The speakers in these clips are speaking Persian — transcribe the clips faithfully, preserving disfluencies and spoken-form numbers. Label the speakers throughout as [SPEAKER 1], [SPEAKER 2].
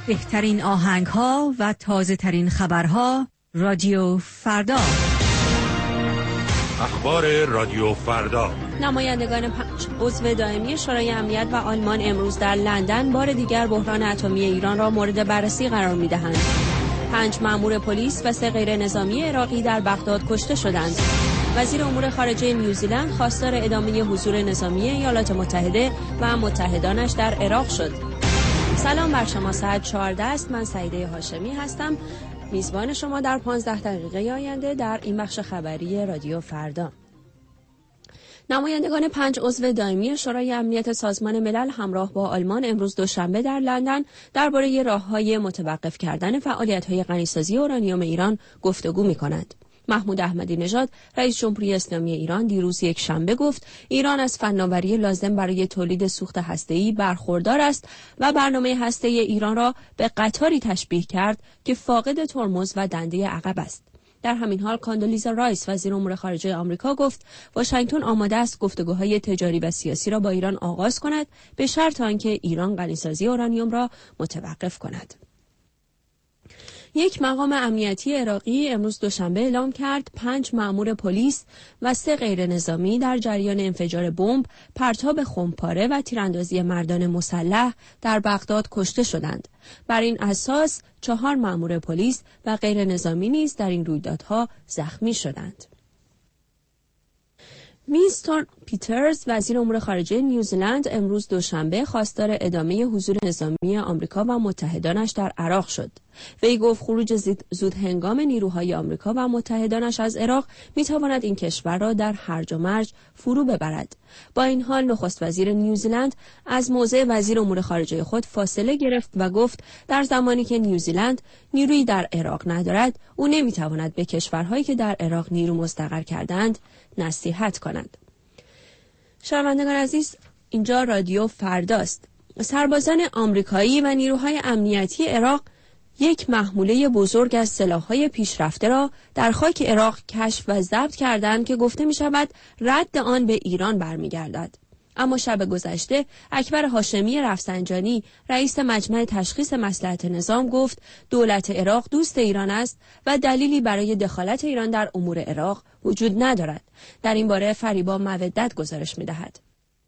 [SPEAKER 1] بهترین آهنگ‌ها و تازه‌ترین خبرها. رادیو فردا.
[SPEAKER 2] اخبار رادیو فردا.
[SPEAKER 3] نمایندگان پنج عضو دائمی شورای امنیت و آلمان امروز در لندن بار دیگر بحران اتمی ایران را مورد بررسی قرار می‌دهند. پنج مأمور پلیس و سه غیر نظامی عراقی در بغداد کشته شدند. وزیر امور خارجه نیوزیلند خواستار ادامه حضور نظامی ایالات متحده و متحدانش در عراق شد. سلام بر شما، ساعت چهارده است. من سعیده هاشمی هستم، میزبان شما در پانزده دقیقه آینده در این بخش خبری رادیو فردا. نمایندگان پنج عضو دائمی شورای امنیت سازمان ملل همراه با آلمان امروز دوشنبه در لندن درباره راه‌های متوقف کردن فعالیت‌های غنیسازی اورانیوم ایران گفتگو می‌کنند. محمود احمدی نژاد رئیس جمهوری اسلامی ایران دیروز یک شنبه گفت ایران از فناوری لازم برای تولید سوخت هسته‌ای برخوردار است و برنامه هسته‌ای ایران را به قطاری تشبیه کرد که فاقد ترمز و دنده عقب است. در همین حال کاندولیزا رایس وزیر امور خارجه آمریکا گفت واشنگتن آماده است گفتگوهای تجاری و سیاسی را با ایران آغاز کند به شرط آنکه ایران غنیسازی اورانیوم را متوقف کند. یک مقام امنیتی عراقی امروز دوشنبه اعلام کرد پنج مأمور پلیس و سه غیر نظامی در جریان انفجار بمب، پرتاب خمپاره و تیراندازی مردان مسلح در بغداد کشته شدند. بر این اساس چهار مأمور پلیس و غیر نظامی نیز در این رویدادها زخمی شدند. وینستون پیترز وزیر امور خارجه نیوزیلند امروز دوشنبه خواستار ادامه حضور نظامی آمریکا و متحدانش در عراق شد. وی گفت خروج زود هنگام نیروهای آمریکا و متحدانش از عراق میتواند این کشور را در هرج و مرج فرو ببرد. با این حال نخست وزیر نیوزیلند از موضع وزیر امور خارجه خود فاصله گرفت و گفت در زمانی که نیوزیلند نیرویی در عراق ندارد، او نمیتواند به کشورهایی که در عراق نیرو مستقر کردند نصیحت کند. شنوندگان عزیز، اینجا رادیو فرداست. سربازان آمریکایی و نیروهای امنیتی عراق یک محموله بزرگ از سلاح‌های پیشرفته را در خاک عراق کشف و ضبط کردند که گفته می‌شود رد آن به ایران برمیگردد. اما شب گذشته اکبر هاشمی رفسنجانی رئیس مجمع تشخیص مصلحت نظام گفت دولت عراق دوست ایران است و دلیلی برای دخالت ایران در امور عراق وجود ندارد. در این باره فریبا مودت گزارش می‌دهد.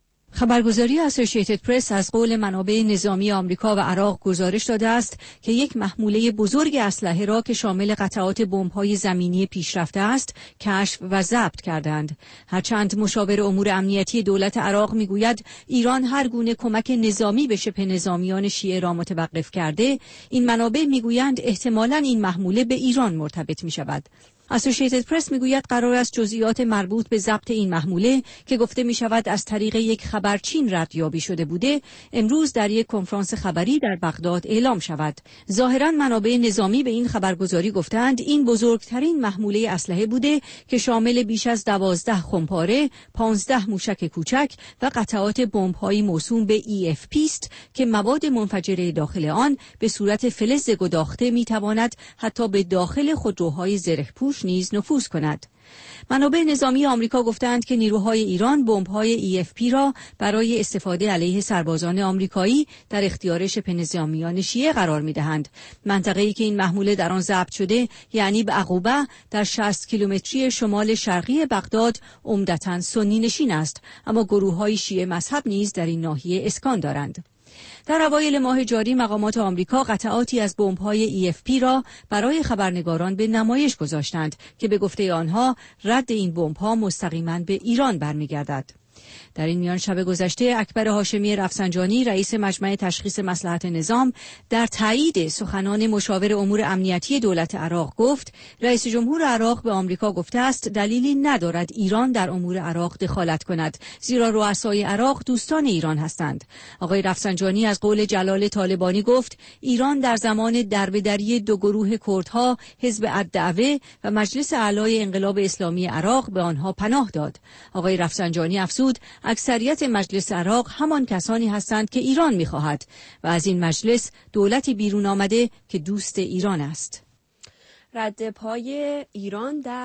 [SPEAKER 1] خبرگزاری اسوسییتد پرس از قول منابع نظامی آمریکا و عراق گزارش داده است که یک محموله بزرگ اسلحه را که شامل قطعات بمب‌های زمینی پیشرفته است کشف و ضبط کردند. هرچند مشاور امور امنیتی دولت عراق میگوید ایران هر گونه کمک نظامی به شبه نظامیان شیعه را متوقف کرده، این منابع میگویند احتمالاً این محموله به ایران مرتبط می‌شود. اسوسییتد پرس میگوید قرار است جزئیات مربوط به ضبط این محموله که گفته می شود از طریق یک خبرچین ردیابی شده بوده امروز در یک کنفرانس خبری در بغداد اعلام شود. ظاهرا منابع نظامی به این خبرگزاری گفتند این بزرگترین محموله اسلحه بوده که شامل بیش از دوازده خمپاره، پانزده موشک کوچک و قطعات بمب‌های موسوم به ای اف پی است که مواد منفجره داخل آن به صورت فلز گداخته می تواند حتی به داخل خودروهای زره‌پوش نیز نفوذ کند. منابع نظامی آمریکا گفتند که نیروهای ایران بمب‌های ای اف پی را برای استفاده علیه سربازان آمریکایی در اختیار شبه نظامیان شیعه قرار می‌دهند. منطقه‌ای که این محموله در آن ضبط شده یعنی به عقوبه در شصت کیلومتری شمال شرقی بغداد عمدتاً سنی نشین است، اما گروه‌های شیعه مذهب نیز در این ناحیه اسکان دارند. در اوایل ماه جاری مقامات آمریکا قطعاتی از بمب‌های ای اف پی را برای خبرنگاران به نمایش گذاشتند که به گفته آنها رد این بمب‌ها مستقیما به ایران برمیگردد. در این میان شب گذشته اکبر هاشمی رفسنجانی رئیس مجمع تشخیص مصلحت نظام در تایید سخنان مشاور امور امنیتی دولت عراق گفت رئیس جمهور عراق به آمریکا گفته است دلیلی ندارد ایران در امور عراق دخالت کند، زیرا رؤسای عراق دوستان ایران هستند. آقای رفسنجانی از قول جلال طالبانی گفت ایران در زمان دربدری دو گروه کردها حزب الدعوه و مجلس اعلای انقلاب اسلامی عراق به آنها پناه داد. آقای رفسنجانی افزود اکثریت مجلس عراق همان کسانی هستند که ایران می‌خواهد و از این مجلس دولتی بیرون آمده که دوست ایران است.
[SPEAKER 3] رد پای ایران در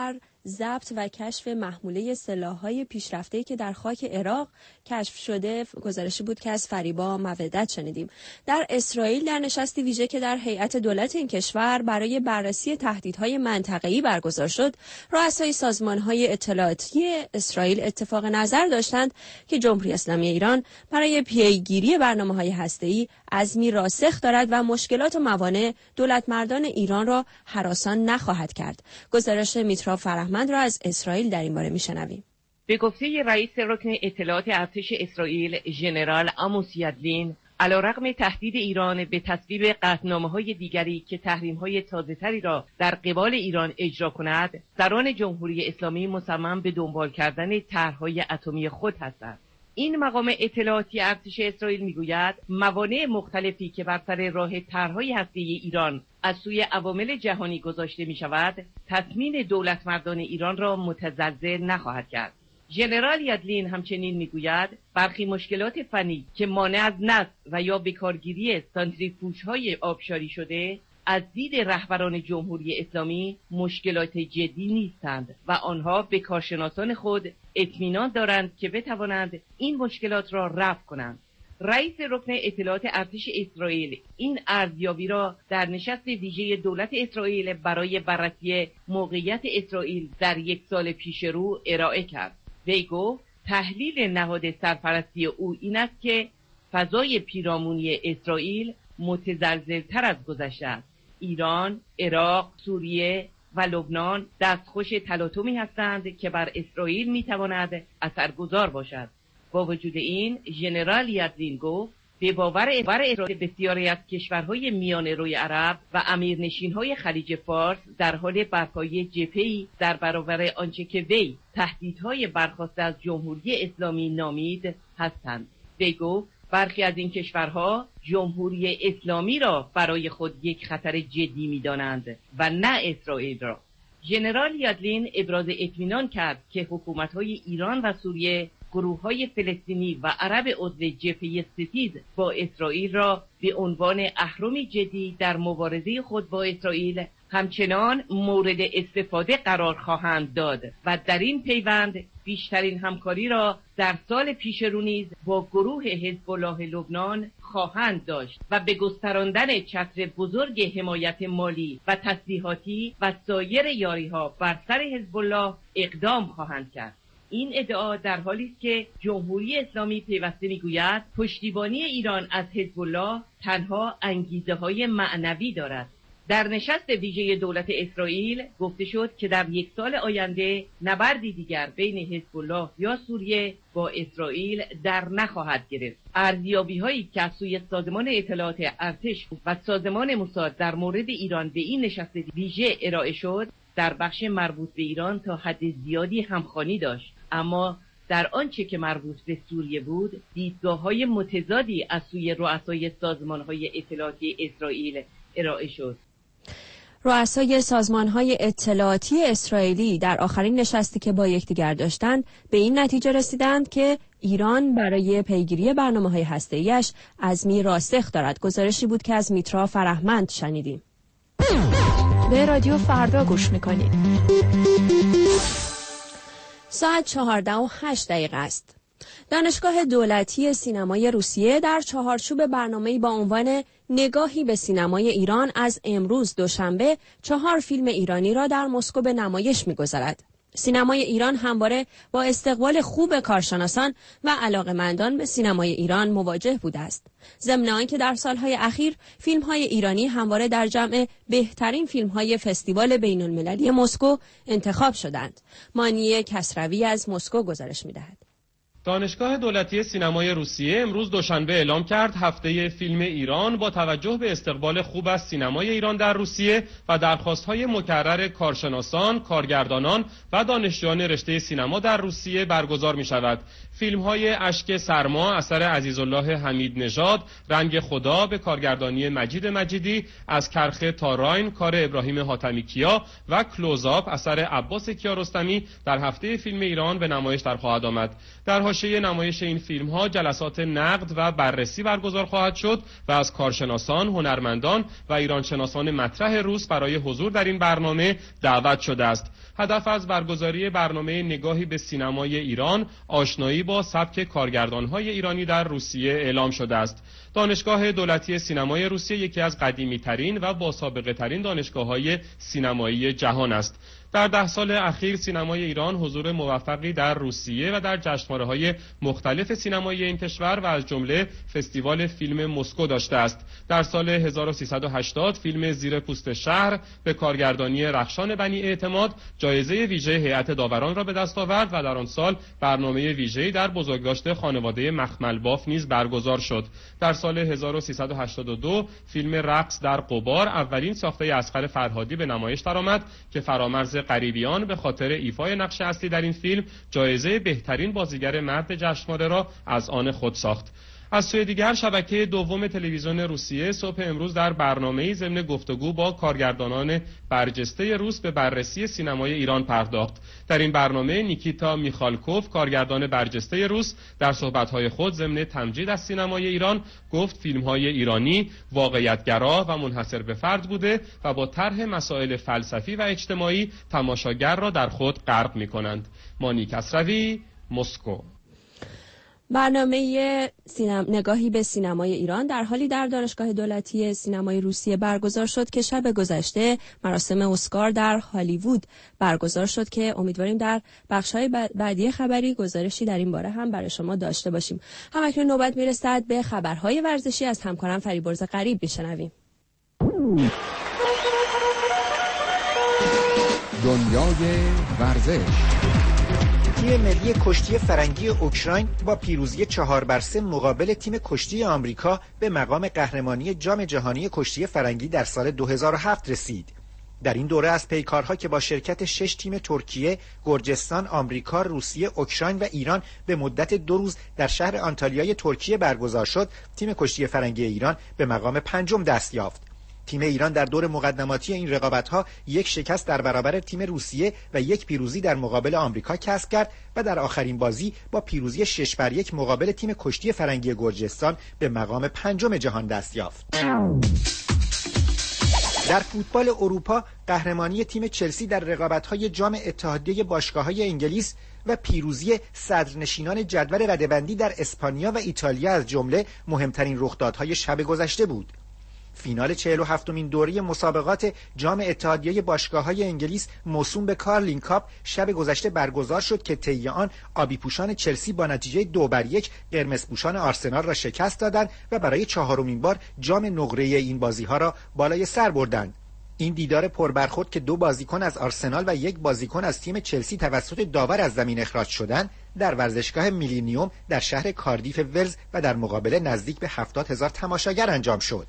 [SPEAKER 3] ضبط و کشف محموله سلاح‌های پیشرفته‌ای که در خاک عراق کشف شده. گزارشی بود که از فریبا مودت شنیدیم. در اسرائیل در نشستی ویژه که در هیئت دولت این کشور برای بررسی تهدیدهای منطقه‌ای برگزار شد، رؤسای سازمان‌های اطلاعاتی اسرائیل اتفاق نظر داشتند که جمهوری اسلامی ایران برای پیگیری برنامه‌های هسته‌ای عزمی راسخ دارد و مشکلات و موانع دولتمردان ایران را هراسان نخواهد کرد. گزارش میترا فرهمند را از اسرائیل در این باره میشنویم.
[SPEAKER 4] به گفته رئیس رکن اطلاعات ارتش اسرائیل ژنرال آموس یدلین، علیرغم تهدید ایران به تصویب قطعنامه‌های دیگری که تحریم‌های تازه‌تری را در قبال ایران اجرا کند، سران جمهوری اسلامی مصمم به دنبال کردن طرح‌های اتمی خود هستند. این مقام اطلاعاتی ارتش اسرائیل میگوید موانع مختلفی که بر سر راه طرح‌های هسته‌ای ایران از سوی عوامل جهانی گذاشته می‌شود، تصمیم دولتمردان ایران را متزلزل نخواهد کرد. ژنرال یدلین همچنین میگوید برخی مشکلات فنی که مانع از نصب و یا بکارگیری سانتریفوژهای آبشاری شده از دید رهبران جمهوری اسلامی مشکلات جدی نیستند و آنها به کارشناسان خود اطمینان دارند که بتوانند این مشکلات را رفع کنند. رئیس رکن اطلاعات ارتش اسرائیل این ارزیابی را در نشست ویژه دولت اسرائیل برای بررسی موقعیت اسرائیل در یک سال پیش رو ارائه کرد. وی گفت تحلیل نهاد سرپرستی او این است که فضای پیرامونی اسرائیل متزلزل‌تر از گذشته است. ایران، عراق، سوریه و لبنان دستخوش تلاطمی هستند که بر اسرائیل میتواند اثرگذار باشد. با وجود این، ژنرال یدلین گفت به باور اسرائیل بسیاری از کشورهای میانه روی عرب و امیرنشین‌های خلیج فارس در حال برپایی جبهه‌ای در برابر آنچه که وی تهدیدهای برخاسته از جمهوری اسلامی نامید هستند. وی گفت برخی از این کشورها جمهوری اسلامی را برای خود یک خطر جدی می‌دانند و نه اسرائیل را. ژنرال یدلین ابراز اطمینان کرد که حکومت‌های ایران و سوریه گروه‌های فلسطینی و عرب عضو جبهه ستیز با اسرائیل را به عنوان اهرمی جدی در مبارزه خود با اسرائیل همچنان مورد استفاده قرار خواهند داد و در این پیوند بیشترین همکاری را در سال پیش رو نیز با گروه حزب الله لبنان خواهند داشت و به گستراندن چتر بزرگ حمایت مالی و تسلیحاتی و سایر یاری‌ها بر سر حزب الله اقدام خواهند کرد. این ادعا در حالی است که جمهوری اسلامی پیوسته میگوید پشتیبانی ایران از حزب الله تنها انگیزه‌های معنوی دارد. در نشست ویژه دولت اسرائیل گفته شد که در یک سال آینده نبردی دیگر بین حزب الله یا سوریه با اسرائیل در نخواهد گرفت. ارزیابی‌هایی که از سوی سازمان اطلاعات ارتش و سازمان موساد در مورد ایران به این نشست ویژه ارائه شد، در بخش مربوط به ایران تا حد زیادی همخوانی داشت، اما در آنچه که مربوط به سوریه بود دیدگاه‌های متضادی از سوی رؤسای سازمان‌های اطلاعاتی اسرائیل ارائه شد.
[SPEAKER 3] رؤسای سازمان‌های اطلاعاتی اسرائیلی در آخرین نشستی که با یکدیگر داشتند به این نتیجه رسیدند که ایران برای پیگیری برنامه‌های هسته‌ایش عزمی راسخ دارد. گزارشی بود که از میترا فرهمند شنیدیم.
[SPEAKER 5] به رادیو فردا گوش میکنید.
[SPEAKER 3] ساعت چهارده و هشت دقیقه است. دانشگاه دولتی سینمای روسیه در چهارچوب برنامه‌ای با عنوان نگاهی به سینمای ایران از امروز دوشنبه چهار فیلم ایرانی را در مسکو به نمایش می‌گذارد. سینمای ایران همواره با استقبال خوب کارشناسان و علاقه‌مندان به سینمای ایران مواجه بوده است. ضمن آنکه در سالهای اخیر فیلم‌های ایرانی همواره در جمع بهترین فیلم‌های فستیوال بین‌المللی مسکو انتخاب شدند. مانی کسروی از مسکو گزارش می‌دهد.
[SPEAKER 6] دانشگاه دولتی سینمای روسیه امروز دوشنبه اعلام کرد هفته فیلم ایران با توجه به استقبال خوب از سینمای ایران در روسیه و درخواست‌های مکرر کارشناسان، کارگردانان و دانشجویان رشته سینما در روسیه برگزار می‌شود. فیلم‌های اشک سرما اثر عزیزالله حمید نژاد، رنگ خدا به کارگردانی مجید مجیدی، از کرخه تا راین کار ابراهیم حاتمی کیا و کلوزآپ اثر عباس کیارستمی در هفته فیلم ایران به نمایش در خواهد آمد. در حاشیه نمایش این فیلم‌ها جلسات نقد و بررسی برگزار خواهد شد و از کارشناسان، هنرمندان و ایرانشناسان مطرح روس برای حضور در این برنامه دعوت شده است. هدف از برگزاری برنامه نگاهی به سینمای ایران آشنایی با سبک کارگردان‌های ایرانی در روسیه اعلام شده است. دانشگاه دولتی سینمای روسیه یکی از قدیمی‌ترین و با سابقه‌ترین دانشگاه‌های سینمایی جهان است. در ده سال اخیر سینمای ایران حضور موفقی در روسیه و در جشنواره‌های مختلف سینمایی این کشور و از جمله فستیوال فیلم مسکو داشته است. در سال هزار و سیصد و هشتاد فیلم زیر پوست شهر به کارگردانی رخشان بنی اعتماد جایزه ویژه هیئت داوران را به دست آورد و در آن سال برنامه ویژه‌ای در بزرگداشت خانواده مخملباف نیز برگزار شد. در سال هزار و سیصد و هشتاد و دو فیلم رقص در قبار اولین ساخته اصغر فرهادی به نمایش درآمد که فرامرز غریبیان به خاطر ایفای نقش اصلی در این فیلم جایزه بهترین بازیگر مرد جشنواره را از آن خود ساخت. از سوی دیگر شبکه دوم تلویزیون روسیه صبح امروز در برنامه‌ای ضمن گفتگو با کارگردانان برجسته روس به بررسی سینمای ایران پرداخت. در این برنامه نیکیتا میخالکوف کارگردان برجسته روس در صحبت‌های خود ضمن تمجید از سینمای ایران گفت فیلم‌های ایرانی واقعیت‌گرا و منحصر به فرد بوده و با طرح مسائل فلسفی و اجتماعی تماشاگر را در خود غرق می‌کنند. مانی کسروی، مسکو.
[SPEAKER 3] برنامه سینم... نگاهی به سینمای ایران در حالی در دانشگاه دولتی سینمای روسیه برگزار شد که شب گذشته مراسم اسکار در هالیوود برگزار شد که امیدواریم در بخش‌های بعدی خبری گزارشی در این باره هم برای شما داشته باشیم. همکنون نوبت میرسد به خبرهای ورزشی از همکارم فریبرز غریب بشنویم.
[SPEAKER 7] دنیای ورزش.
[SPEAKER 8] تیم ملی کشتی فرنگی اوکراین با پیروزی چهار بر سه مقابل تیم کشتی آمریکا به مقام قهرمانی جام جهانی کشتی فرنگی در سال دو هزار و هفت رسید. در این دوره از پیکارها که با شرکت شش تیم ترکیه، گرجستان، آمریکا، روسیه، اوکراین و ایران به مدت دو روز در شهر آنتالیای ترکیه برگزار شد، تیم کشتی فرنگی ایران به مقام پنجم دست یافت. تیم ایران در دور مقدماتی این رقابت‌ها یک شکست در برابر تیم روسیه و یک پیروزی در مقابل آمریکا کسب کرد و در آخرین بازی با پیروزی شش بر یک مقابل تیم کشتی فرنگی گرجستان به مقام پنجم جهان دست یافت. در فوتبال اروپا قهرمانی تیم چلسی در رقابت‌های جام اتحادیه باشگاه‌های انگلیس و پیروزی صدرنشینان جدول رده‌بندی در اسپانیا و ایتالیا از جمله مهمترین رخدادهای شب گذشته بود. فینال چهل و هفتمین دوره مسابقات جام اتحادیه باشگاه‌های انگلیس موسوم به کارلین کاپ شب گذشته برگزار شد که طی آن آبی پوشان چلسی با نتیجه دو بر یک قرمز پوشان آرسنال را شکست دادند و برای چهارمین بار جام نقره این بازی‌ها را بالای سر بردند. این دیدار پربرخورد که دو بازیکن از آرسنال و یک بازیکن از تیم چلسی توسط داور از زمین اخراج شدند در ورزشگاه میلینیوم در شهر کاردیف ولز و در مقابل نزدیک به هفتاد هزار تماشاگر انجام شد.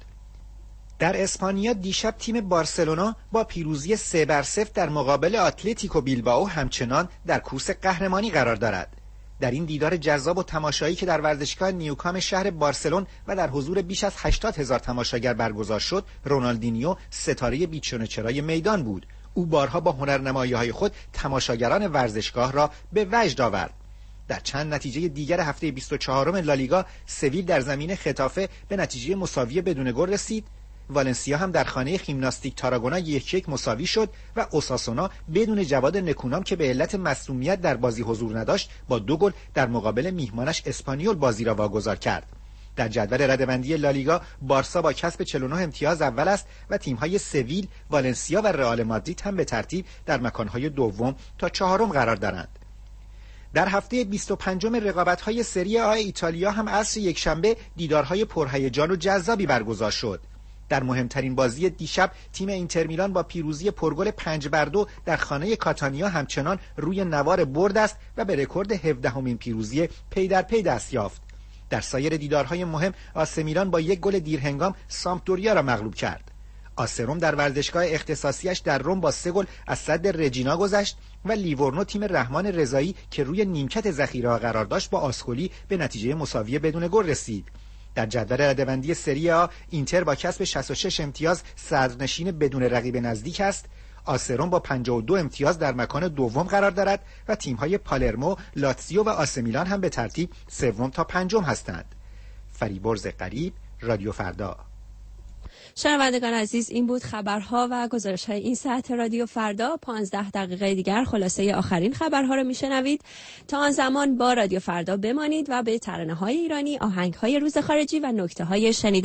[SPEAKER 8] در اسپانیا دیشب تیم بارسلونا با پیروزی سه بر صفر در مقابل اتلتیکو بیلبائو همچنان در کورس قهرمانی قرار دارد. در این دیدار جذاب و تماشایی که در ورزشگاه نیوکام شهر بارسلون و در حضور بیش از هشتاد هزار تماشاگر برگزار شد، رونالدینیو ستاره بیچون چرای میدان بود. او بارها با هنرنمایی‌های خود تماشاگران ورزشگاه را به وجد آورد. در چند نتیجه دیگر هفته بیست و چهارم لالیگا سویل در زمین خطافه به نتیجه مساوی بدون گل رسید. والنسیا هم در خانه خیمناستیک تاراگونا یک یک مساوی شد و اوساسونا بدون جواد نکونام که به علت مصونیت در بازی حضور نداشت با دو گل در مقابل میهمانش اسپانیول بازی را واگذار کرد. در جدول رده‌بندی لالیگا بارسا با کسب چهل و نه امتیاز اول است و تیم‌های سویل، والنسیا و رئال مادرید هم به ترتیب در مکان‌های دوم تا چهارم قرار دارند. در هفته بیست و پنجم رقابت‌های سری آ ایتالیا هم عصر یکشنبه دیدارهای پرهیجان و جذابی برگزار شد. در مهمترین بازی دیشب تیم اینتر میلان با پیروزی پرگل پنج بر دو در خانه کاتانیا همچنان روی نوار برد است و به رکورد هفدهمین پیروزی پی در پی دست یافت. در سایر دیدارهای مهم آسه میلان با یک گل دیرهنگام سامپدوریا را مغلوب کرد. آسه روم در ورزشگاه اختصاصیش در روم با سه گل از صد رجینا گذشت و لیورنو تیم رحمان رضایی که روی نیمکت ذخیره قرار داشت با آسکولی به نتیجه مساوی بدون گل رسید. در جدول رده‌بندی سری آ اینتر با کسب شصت و شش امتیاز صدرنشین بدون رقیب نزدیک است. آسه روم با پنجاه و دو امتیاز در مکان دوم قرار دارد و تیم‌های پالرمو، لاتزیو و آسه میلان هم به ترتیب سوم تا پنجم هستند. فریبرز غریب، رادیو فردا.
[SPEAKER 3] شنوندگان عزیز، این بود خبرها و گزارش‌های این ساعت رادیو فردا. پانزده دقیقه دیگر خلاصه آخرین خبرها رو میشنوید. تا آن زمان با رادیو فردا بمانید و به ترانه‌های ایرانی، آهنگ‌های روز خارجی و نکته‌های شنیدنی